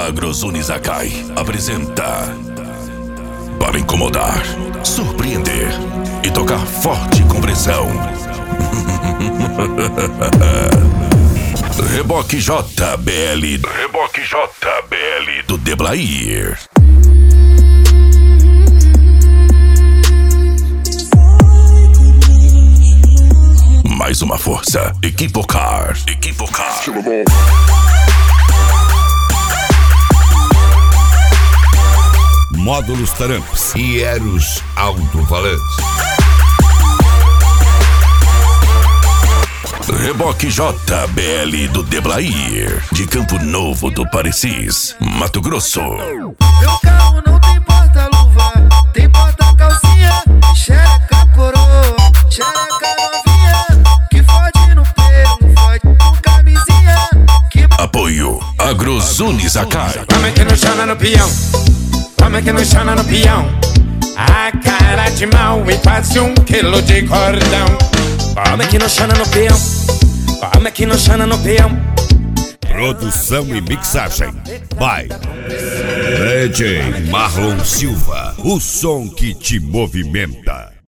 AgroZone Zakai apresenta para incomodar, surpreender e tocar forte com pressão. Reboque JBL do Deblair. Mais uma força, Equipocar. Módulos Taramps e Eros Alto-Falantes. Reboque JBL do Deblair, de Campo Novo do Parecis, Mato Grosso. Meu carro não tem porta-luva, tem porta-calcinha, xereca coroa, xereca novinha, que fode no pelo, fode com camisinha. Apoio AgroZone Zakai. Vamos que não chama no peão, vamos que não chama no peão. A cara de mal e quase 1 quilo de cordão. Vamos que não chama no peão, vamos que não chama no peão. Produção e mixagem by DJ Marlon Silva, o som que te movimenta.